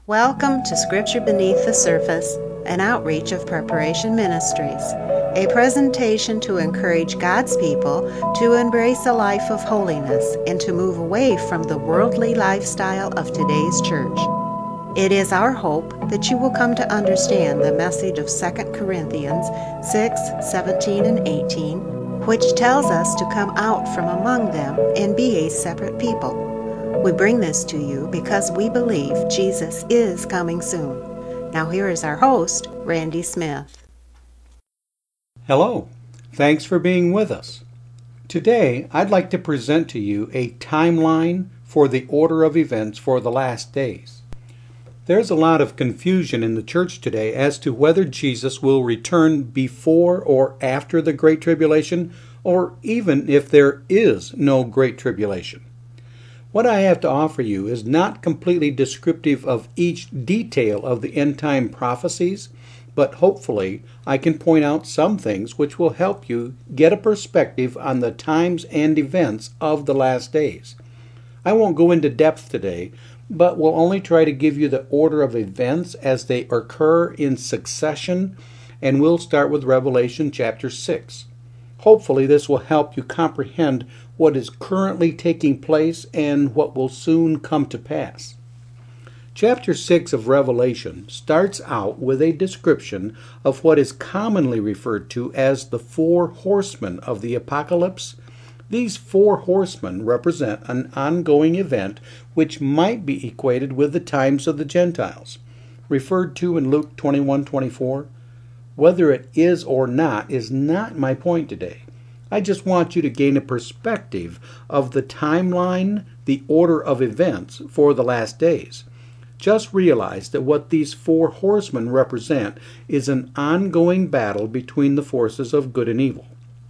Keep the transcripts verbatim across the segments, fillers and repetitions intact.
Welcome to Scripture Beneath the Surface, an outreach of Preparation Ministries, a presentation to encourage God's people to embrace a life of holiness and to move away from the worldly lifestyle of today's church. It is our hope that you will come to understand the message of Second Corinthians six, seventeen, and eighteen, which tells us to come out from among them and be a separate people. We bring this to you because we believe Jesus is coming soon. Now here is our host, Randy Smith. Hello. Thanks for being with us. Today, I'd like to present to you a timeline for the order of events for the last days. There's a lot of confusion in the church today as to whether Jesus will return before or after the Great Tribulation, or even if there is no Great Tribulation. What I have to offer you is not completely descriptive of each detail of the end-time prophecies, but hopefully I can point out some things which will help you get a perspective on the times and events of the last days. I won't go into depth today, but will only try to give you the order of events as they occur in succession, and we'll start with Revelation chapter six. Hopefully this will help you comprehend what is currently taking place and what will soon come to pass. Chapter six of Revelation starts out with a description of what is commonly referred to as the four horsemen of the apocalypse. These four horsemen represent an ongoing event which might be equated with the times of the Gentiles, referred to in Luke twenty-one twenty-four. Whether it is or not is not my point today. I just want you to gain a perspective of the timeline, the order of events for the last days. Just realize that what these four horsemen represent is an ongoing battle between the forces of good and evil.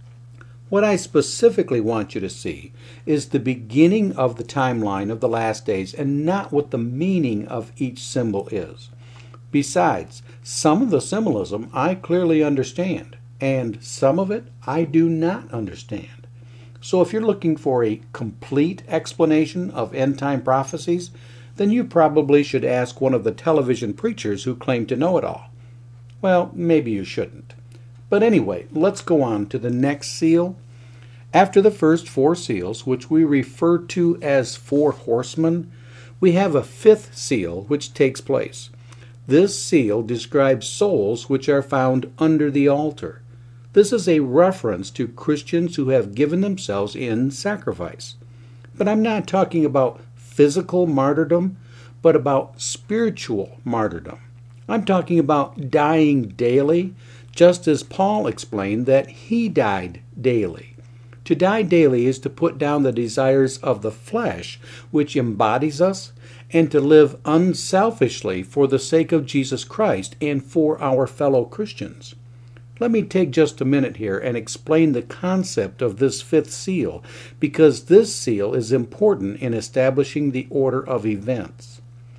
What I specifically want you to see is the beginning of the timeline of the last days and not what the meaning of each symbol is. Besides, some of the symbolism I clearly understand, and some of it I do not understand. So if you're looking for a complete explanation of end-time prophecies, then you probably should ask one of the television preachers who claim to know it all. Well, maybe you shouldn't. But anyway, let's go on to the next seal. After the first four seals, which we refer to as four horsemen, we have a fifth seal which takes place. This seal describes souls which are found under the altar. This is a reference to Christians who have given themselves in sacrifice. But I'm not talking about physical martyrdom, but about spiritual martyrdom. I'm talking about dying daily, just as Paul explained that he died daily. To die daily is to put down the desires of the flesh, which embodies us, and to live unselfishly for the sake of Jesus Christ and for our fellow Christians. Let me take just a minute here and explain the concept of this fifth seal, because this seal is important in establishing the order of events.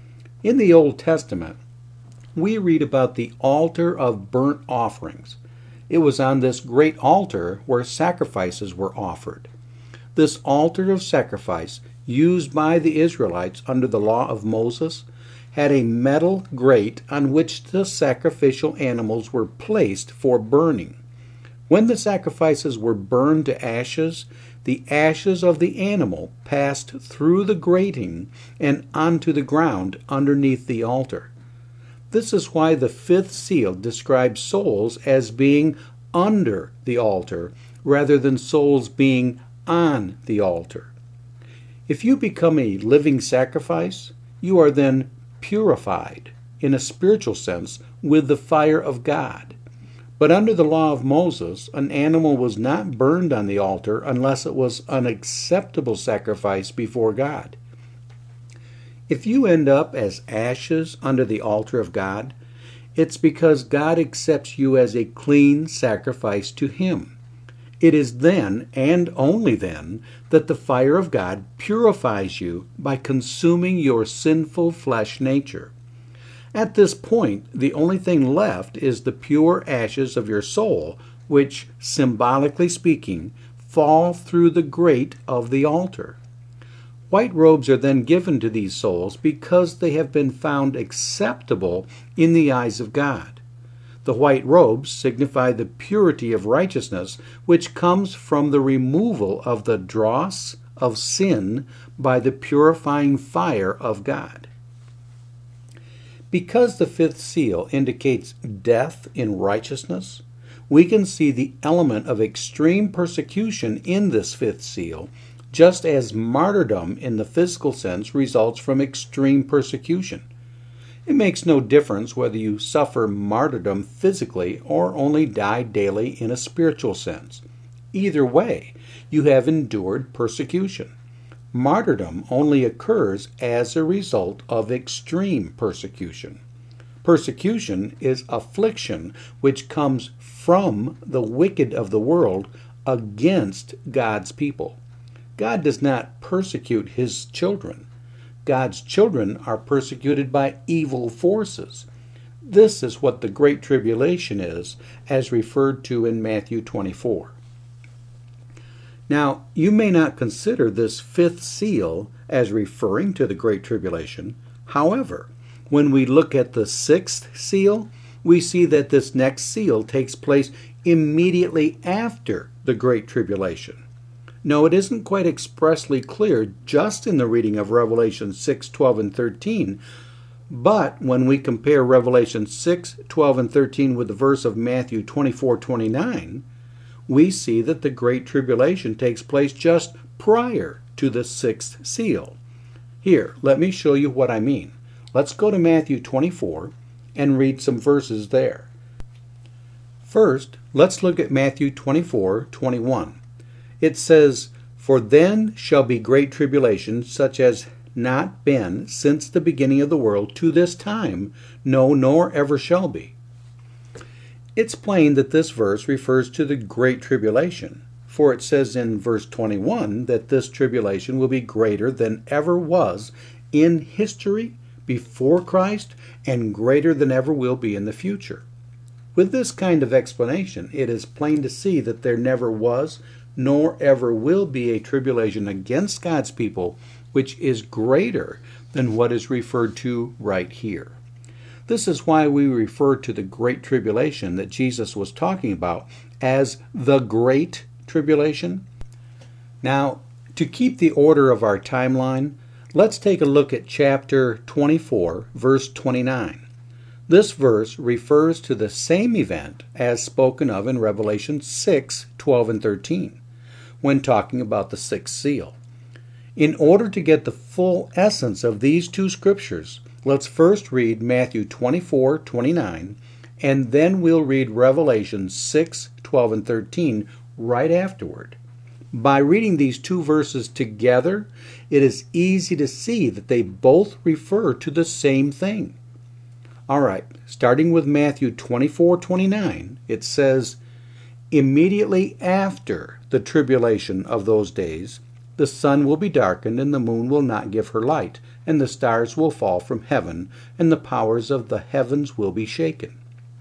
In the Old Testament, we read about the altar of burnt offerings. It was on this great altar where sacrifices were offered. This altar of sacrifice, used by the Israelites under the law of Moses, had a metal grate on which the sacrificial animals were placed for burning. When the sacrifices were burned to ashes, the ashes of the animal passed through the grating and onto the ground underneath the altar. This is why the fifth seal describes souls as being under the altar rather than souls being on the altar. If you become a living sacrifice, you are then purified, in a spiritual sense, with the fire of God. But under the law of Moses, an animal was not burned on the altar unless it was an acceptable sacrifice before God. If you end up as ashes under the altar of God, it's because God accepts you as a clean sacrifice to Him. It is then, and only then, that the fire of God purifies you by consuming your sinful flesh nature. At this point, the only thing left is the pure ashes of your soul, which, symbolically speaking, fall through the grate of the altar. White robes are then given to these souls because they have been found acceptable in the eyes of God. The white robes signify the purity of righteousness, which comes from the removal of the dross of sin by the purifying fire of God. Because the fifth seal indicates death in righteousness, we can see the element of extreme persecution in this fifth seal, just as martyrdom in the physical sense results from extreme persecution. It makes no difference whether you suffer martyrdom physically or only die daily in a spiritual sense. Either way, you have endured persecution. Martyrdom only occurs as a result of extreme persecution. Persecution is affliction which comes from the wicked of the world against God's people. God does not persecute his children. God's children are persecuted by evil forces. This is what the Great Tribulation is, as referred to in Matthew twenty-four. Now, you may not consider this fifth seal as referring to the Great Tribulation. However, when we look at the sixth seal, we see that this next seal takes place immediately after the Great Tribulation. No, it isn't quite expressly clear just in the reading of Revelation six, twelve, and thirteen, but when we compare Revelation six, twelve, and thirteen with the verse of Matthew twenty-four, twenty-nine, we see that the Great Tribulation takes place just prior to the sixth seal. Here, let me show you what I mean. Let's go to Matthew twenty-four and read some verses there. First, let's look at Matthew twenty-four, twenty-one. It says, "For then shall be great tribulation, such as not been since the beginning of the world to this time, no, nor ever shall be." It's plain that this verse refers to the Great Tribulation, for it says in verse twenty-one that this tribulation will be greater than ever was in history before Christ and greater than ever will be in the future. With this kind of explanation, it is plain to see that there never was nor ever will be a tribulation against God's people which is greater than what is referred to right here. This is why we refer to the Great Tribulation that Jesus was talking about as the Great Tribulation. Now, to keep the order of our timeline, let's take a look at chapter twenty-four, verse twenty-nine. This verse refers to the same event as spoken of in Revelation six, twelve, and thirteen, when talking about the sixth seal. In order to get the full essence of these two scriptures, let's first read Matthew twenty-four, twenty-nine, and then we'll read Revelation six, twelve, and thirteen right afterward. By reading these two verses together, it is easy to see that they both refer to the same thing. All right, starting with Matthew twenty-four, twenty-nine, it says, "Immediately after the tribulation of those days, the sun will be darkened, and the moon will not give her light, and the stars will fall from heaven, and the powers of the heavens will be shaken."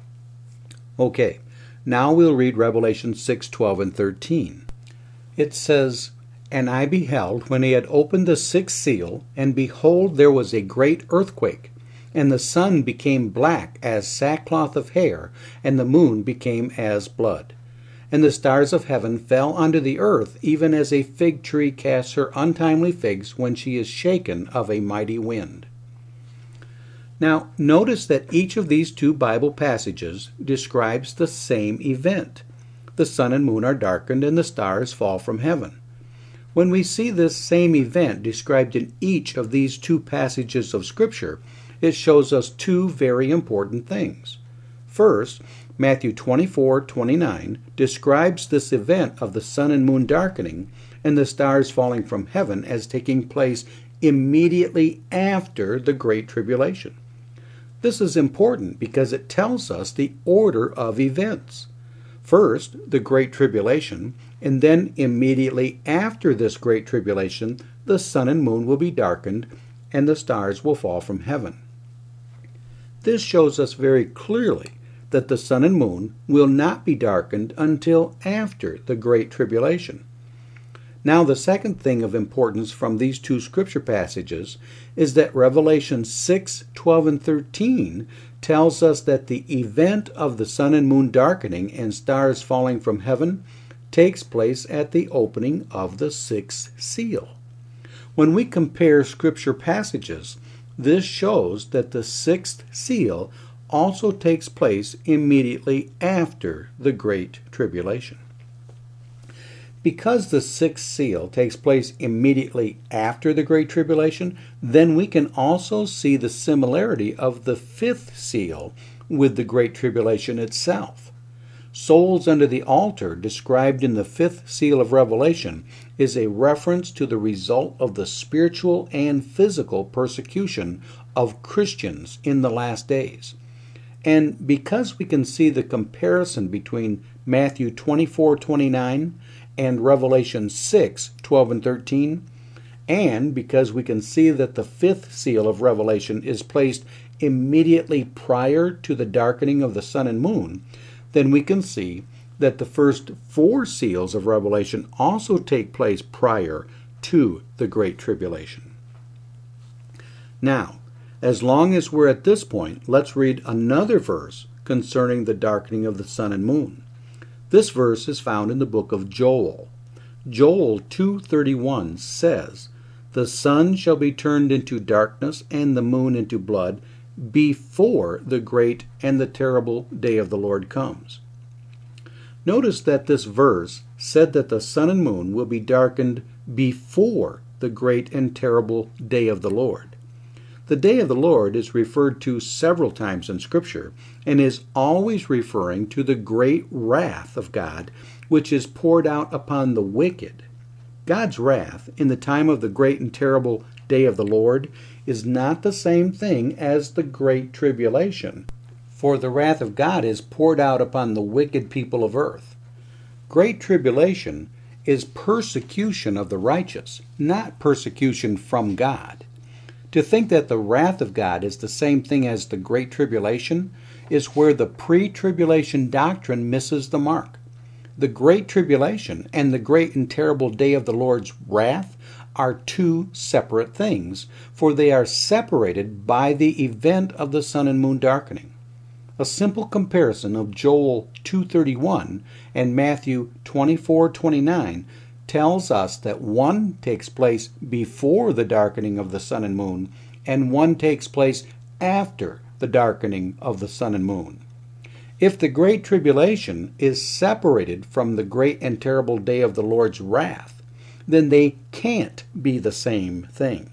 Okay, now we'll read Revelation six, twelve, and thirteen. It says, "And I beheld when he had opened the sixth seal, and behold, there was a great earthquake, and the sun became black as sackcloth of hair, and the moon became as blood. And the stars of heaven fell unto the earth, even as a fig tree casts her untimely figs when she is shaken of a mighty wind." Now, notice that each of these two Bible passages describes the same event. The sun and moon are darkened, and the stars fall from heaven. When we see this same event described in each of these two passages of Scripture, it shows us two very important things. First, Matthew twenty-four, twenty-nine describes this event of the sun and moon darkening and the stars falling from heaven as taking place immediately after the Great Tribulation. This is important because it tells us the order of events. First, the Great Tribulation, and then immediately after this Great Tribulation, the sun and moon will be darkened and the stars will fall from heaven. This shows us very clearly that the sun and moon will not be darkened until after the Great Tribulation. Now, the second thing of importance from these two scripture passages is that Revelation six, twelve, and thirteen tells us that the event of the sun and moon darkening and stars falling from heaven takes place at the opening of the sixth seal. When we compare scripture passages, this shows that the sixth seal also takes place immediately after the Great Tribulation. Because the sixth seal takes place immediately after the Great Tribulation, then we can also see the similarity of the fifth seal with the Great Tribulation itself. Souls under the altar, described in the fifth seal of Revelation, is a reference to the result of the spiritual and physical persecution of Christians in the last days. And because we can see the comparison between Matthew twenty-four twenty-nine and Revelation six twelve and thirteen, and because we can see that the fifth seal of Revelation is placed immediately prior to the darkening of the sun and moon, then we can see that the first four seals of Revelation also take place prior to the Great Tribulation. Now, as long as we're at this point, let's read another verse concerning the darkening of the sun and moon. This verse is found in the book of Joel. Joel two thirty-one says, "The sun shall be turned into darkness and the moon into blood before the great and the terrible day of the Lord comes." Notice that this verse said that the sun and moon will be darkened before the great and terrible day of the Lord. The day of the Lord is referred to several times in Scripture and is always referring to the great wrath of God, which is poured out upon the wicked. God's wrath in the time of the great and terrible day of the Lord is not the same thing as the Great Tribulation, for the wrath of God is poured out upon the wicked people of earth. Great Tribulation is persecution of the righteous, not persecution from God. To think that the wrath of God is the same thing as the Great Tribulation is where the pre-tribulation doctrine misses the mark. The Great Tribulation and the great and terrible day of the Lord's wrath are two separate things, for they are separated by the event of the sun and moon darkening. A simple comparison of Joel two thirty-one and Matthew twenty-four twenty-nine tells us that one takes place before the darkening of the sun and moon, and one takes place after the darkening of the sun and moon. If the Great Tribulation is separated from the great and terrible day of the Lord's wrath, then they can't be the same thing.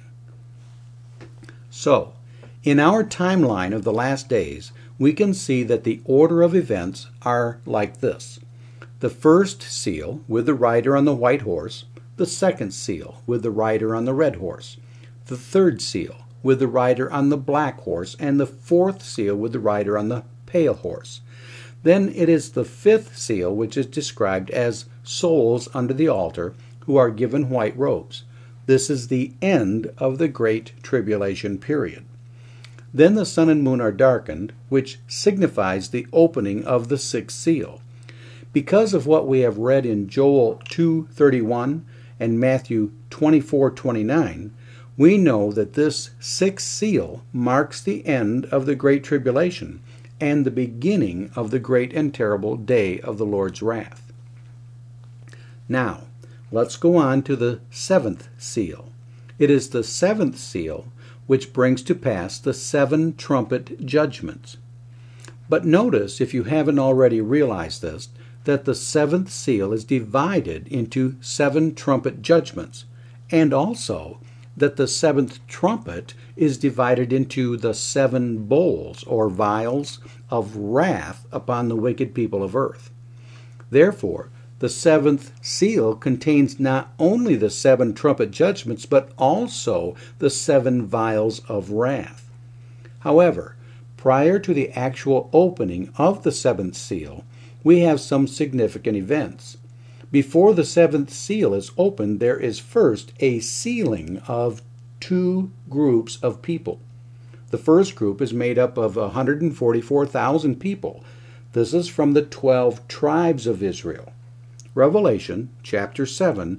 So, in our timeline of the last days, we can see that the order of events are like this. The first seal with the rider on the white horse, the second seal with the rider on the red horse, the third seal with the rider on the black horse, and the fourth seal with the rider on the pale horse. Then it is the fifth seal, which is described as souls under the altar who are given white robes. This is the end of the Great Tribulation period. Then the sun and moon are darkened, which signifies the opening of the sixth seal. Because of what we have read in Joel two thirty-one and Matthew twenty-four twenty-nine, we know that this sixth seal marks the end of the Great Tribulation and the beginning of the great and terrible day of the Lord's wrath. Now, let's go on to the seventh seal. It is the seventh seal which brings to pass the seven trumpet judgments. But notice, if you haven't already realized this, that the seventh seal is divided into seven trumpet judgments, and also that the seventh trumpet is divided into the seven bowls or vials of wrath upon the wicked people of earth. Therefore, the seventh seal contains not only the seven trumpet judgments, but also the seven vials of wrath. However, prior to the actual opening of the seventh seal, we have some significant events. Before the seventh seal is opened, there is first a sealing of two groups of people. The first group is made up of one hundred forty-four thousand people. This is from the twelve tribes of Israel. Revelation chapter seven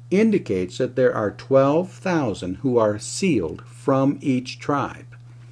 indicates that there are twelve thousand who are sealed from each tribe.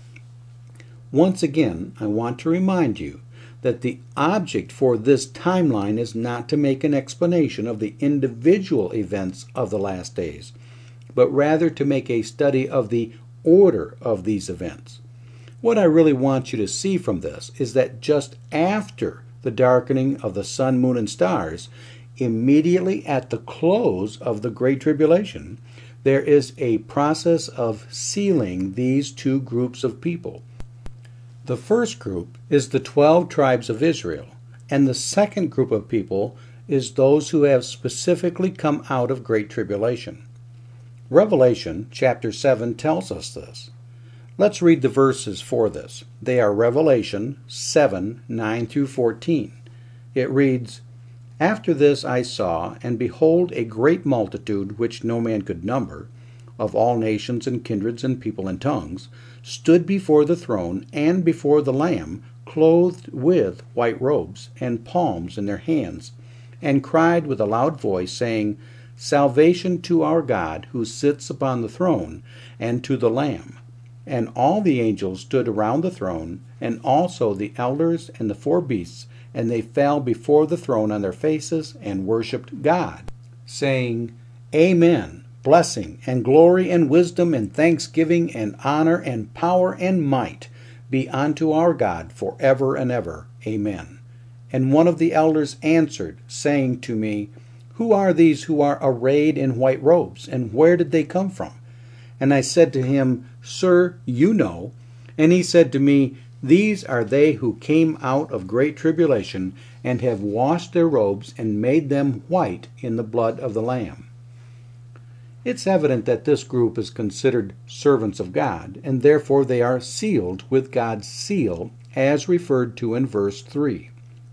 Once again, I want to remind you that the object for this timeline is not to make an explanation of the individual events of the last days, but rather to make a study of the order of these events. What I really want you to see from this is that just after the darkening of the sun, moon, and stars, immediately at the close of the Great Tribulation, there is a process of sealing these two groups of people. The first group is the twelve tribes of Israel, and the second group of people is those who have specifically come out of Great Tribulation. Revelation chapter seven tells us this. Let's read the verses for this. They are Revelation seven, nine through fourteen. It reads, "After this I saw, and behold, a great multitude, which no man could number, of all nations and kindreds and people and tongues, stood before the throne and before the Lamb, clothed with white robes, and palms in their hands, and cried with a loud voice, saying, Salvation to our God, who sits upon the throne, and to the Lamb. And all the angels stood around the throne, and also the elders and the four beasts, and they fell before the throne on their faces, and worshipped God, saying, Amen. Blessing and glory and wisdom and thanksgiving and honor and power and might be unto our God forever and ever. Amen. And one of the elders answered, saying to me, Who are these who are arrayed in white robes, and where did they come from? And I said to him, Sir, you know. And he said to me, These are they who came out of great tribulation, and have washed their robes, and made them white in the blood of the Lamb. It's evident that this group is considered servants of God, and therefore they are sealed with God's seal, as referred to in verse three.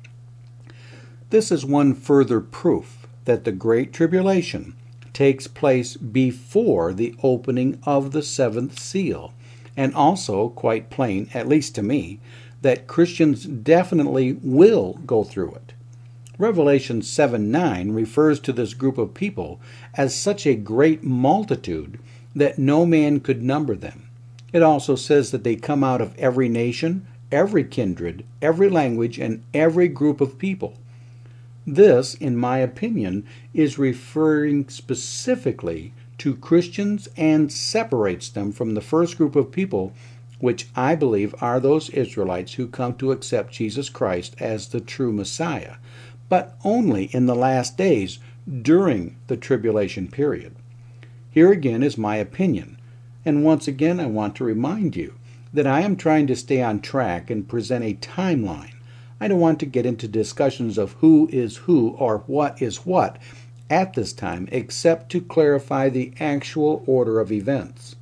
This is one further proof that the Great Tribulation takes place before the opening of the seventh seal, and also quite plain, at least to me, that Christians definitely will go through it. Revelation seven nine refers to this group of people as such a great multitude that no man could number them. It also says that they come out of every nation, every kindred, every language, and every group of people. This, in my opinion, is referring specifically to Christians and separates them from the first group of people, which I believe are those Israelites who come to accept Jesus Christ as the true Messiah, but only in the last days during the tribulation period. Here again is my opinion, and once again I want to remind you that I am trying to stay on track and present a timeline. I don't want to get into discussions of who is who or what is what at this time, except to clarify the actual order of events.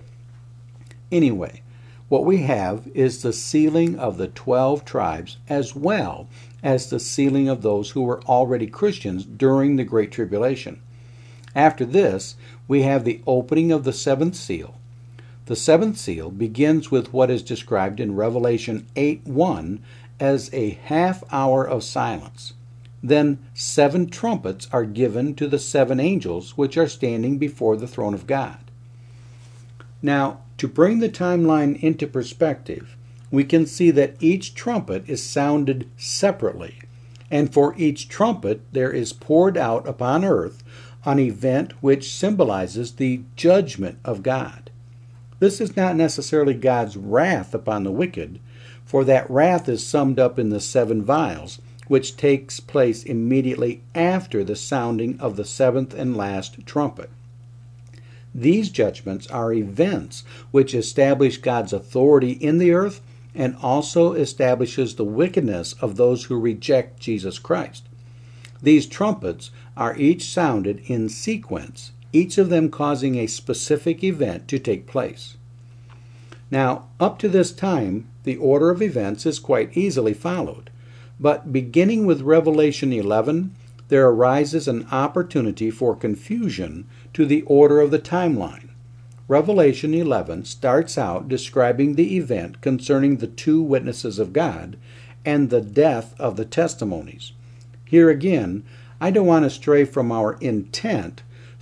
Anyway, what we have is the sealing of the twelve tribes as well as the sealing of those who were already Christians during the Great Tribulation. After this, we have the opening of the seventh seal. The seventh seal begins with what is described in Revelation eight one as a half hour of silence. Then seven trumpets are given to the seven angels which are standing before the throne of God. Now, to bring the timeline into perspective, we can see that each trumpet is sounded separately, and for each trumpet there is poured out upon earth an event which symbolizes the judgment of God. This is not necessarily God's wrath upon the wicked, for that wrath is summed up in the seven vials, which takes place immediately after the sounding of the seventh and last trumpet. These judgments are events which establish God's authority in the earth and also establishes the wickedness of those who reject Jesus Christ. These trumpets are each sounded in sequence, each of them causing a specific event to take place. Now, up to this time, the order of events is quite easily followed, but beginning with Revelation eleven, there arises an opportunity for confusion to the order of the timeline. Revelation eleven starts out describing the event concerning the two witnesses of God and the death of the testimonies. Here again, I don't want to stray from our intent,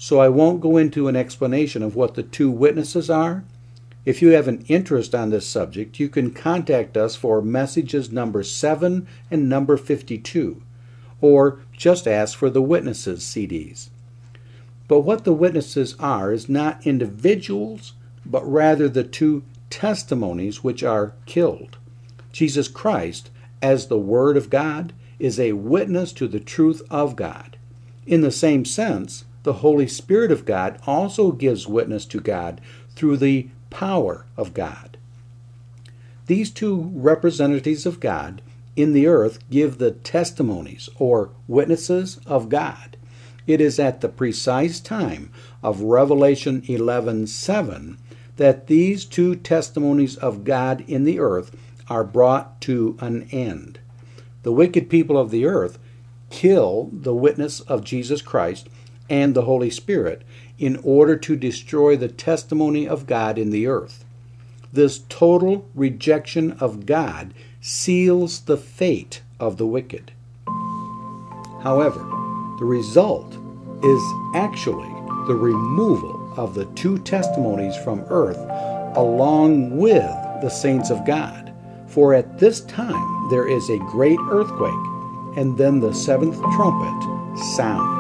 so I won't go into an explanation of what the two witnesses are. If you have an interest on this subject, you can contact us for messages number seven and number fifty-two, or just ask for the Witnesses C Ds. But what the witnesses are is not individuals, but rather the two testimonies which are killed. Jesus Christ, as the Word of God, is a witness to the truth of God. In the same sense, the Holy Spirit of God also gives witness to God through the power of God. These two representatives of God in the earth give the testimonies or witnesses of God. It is at the precise time of Revelation eleven seven that these two testimonies of God in the earth are brought to an end. The wicked people of the earth kill the witness of Jesus Christ and the Holy Spirit in order to destroy the testimony of God in the earth. This total rejection of God seals the fate of the wicked. However, the result is actually the removal of the two testimonies from earth along with the saints of God. For at this time there is a great earthquake, and then the seventh trumpet sounds.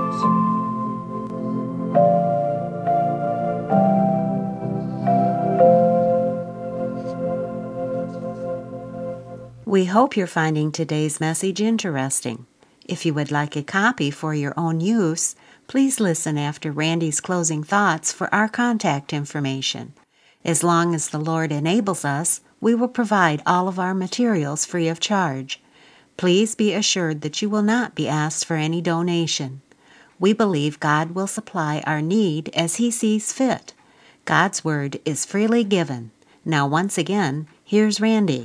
We hope you're finding today's message interesting. If you would like a copy for your own use, please listen after Randy's closing thoughts for our contact information. As long as the Lord enables us, we will provide all of our materials free of charge. Please be assured that you will not be asked for any donation. We believe God will supply our need as He sees fit. God's Word is freely given. Now once again, here's Randy.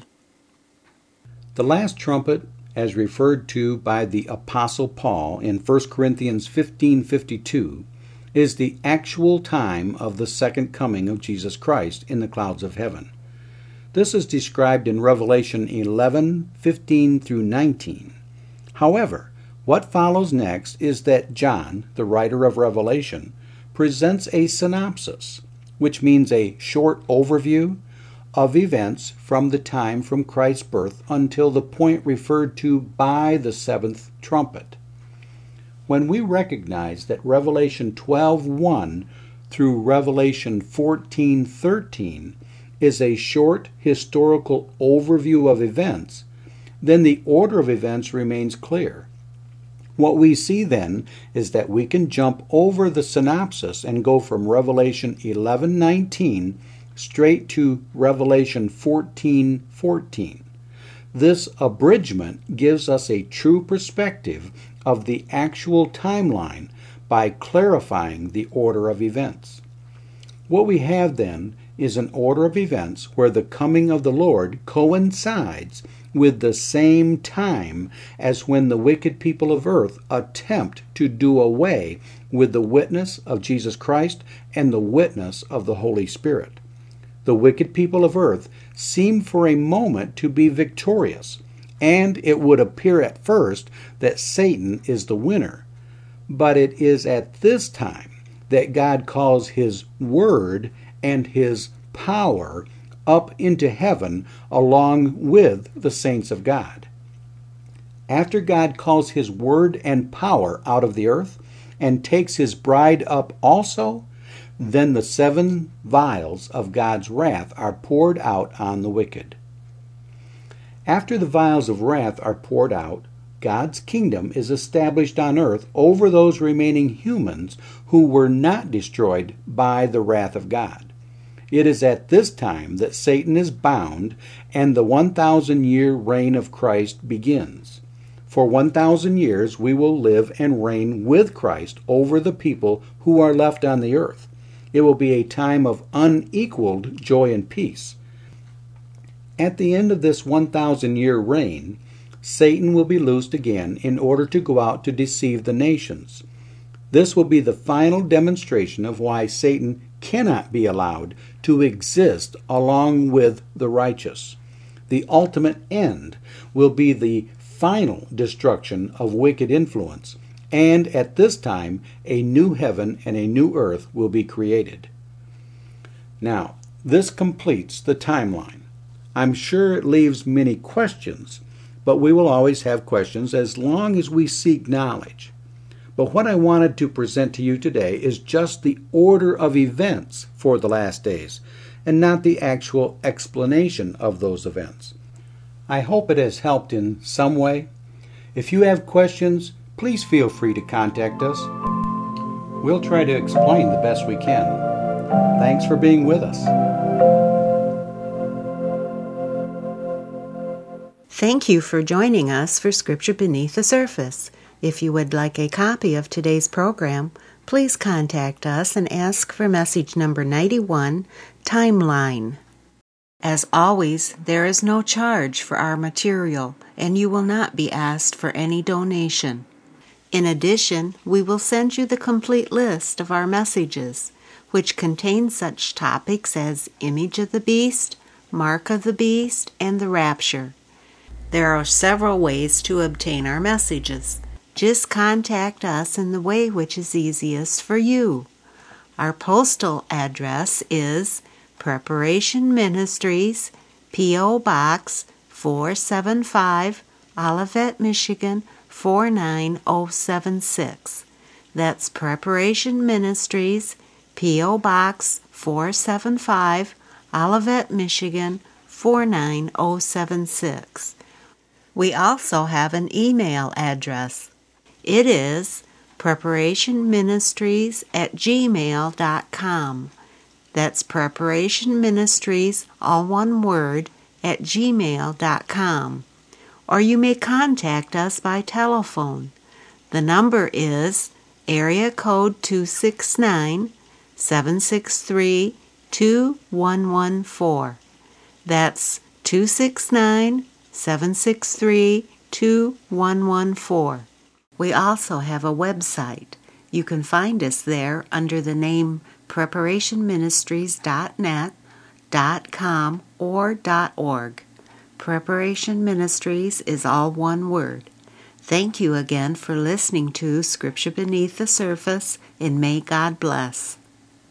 The last trumpet, as referred to by the Apostle Paul in First Corinthians fifteen fifty-two, is the actual time of the second coming of Jesus Christ in the clouds of heaven. This is described in Revelation eleven fifteen through nineteen. However, what follows next is that John, the writer of Revelation, presents a synopsis, which means a short overview of events from the time from Christ's birth until the point referred to by the seventh trumpet. When we recognize that Revelation twelve one through Revelation fourteen thirteen is a short historical overview of events, then the order of events remains clear. What we see then is that we can jump over the synopsis and go from Revelation eleven nineteen straight to Revelation fourteen fourteen. This abridgment gives us a true perspective of the actual timeline by clarifying the order of events. What we have then is an order of events where the coming of the Lord coincides with the same time as when the wicked people of earth attempt to do away with the witness of Jesus Christ and the witness of the Holy Spirit. The wicked people of earth seem for a moment to be victorious, and it would appear at first that Satan is the winner. But it is at this time that God calls His Word and His power up into heaven along with the saints of God. After God calls His Word and power out of the earth and takes His bride up also, then the seven vials of God's wrath are poured out on the wicked. After the vials of wrath are poured out, God's kingdom is established on earth over those remaining humans who were not destroyed by the wrath of God. It is at this time that Satan is bound and the one thousand year reign of Christ begins. For one thousand years we will live and reign with Christ over the people who are left on the earth. It will be a time of unequaled joy and peace. At the end of this one thousand year reign, Satan will be loosed again in order to go out to deceive the nations. This will be the final demonstration of why Satan cannot be allowed to exist along with the righteous. The ultimate end will be the final destruction of wicked influence and at this time a new heaven and a new earth will be created. Now, this completes the timeline. I'm sure it leaves many questions, but we will always have questions as long as we seek knowledge. But what I wanted to present to you today is just the order of events for the last days, and not the actual explanation of those events. I hope it has helped in some way. If you have questions, please feel free to contact us. We'll try to explain the best we can. Thanks for being with us. Thank you for joining us for Scripture Beneath the Surface. If you would like a copy of today's program, please contact us and ask for message number ninety-one, Timeline. As always, there is no charge for our material, and you will not be asked for any donation. In addition, we will send you the complete list of our messages, which contain such topics as Image of the Beast, Mark of the Beast, and the Rapture. There are several ways to obtain our messages. Just contact us in the way which is easiest for you. Our postal address is Preparation Ministries, P O. Box four seven five, Olivet, Michigan four nine zero seven six. That's Preparation Ministries, P O. Box four seven five, Olivet, Michigan four nine zero seven six. We also have an email address. It is preparationministries at gmail dot com. That's preparationministries, all one word, at gmail dot com. Or you may contact us by telephone. The number is area code two six nine, seven six three, two one one four. That's two six nine, seven six three, two one one four. We also have a website. You can find us there under the name preparation ministries dot net, .com, or .org. Preparation Ministries is all one word. Thank you again for listening to Scripture Beneath the Surface, and may God bless.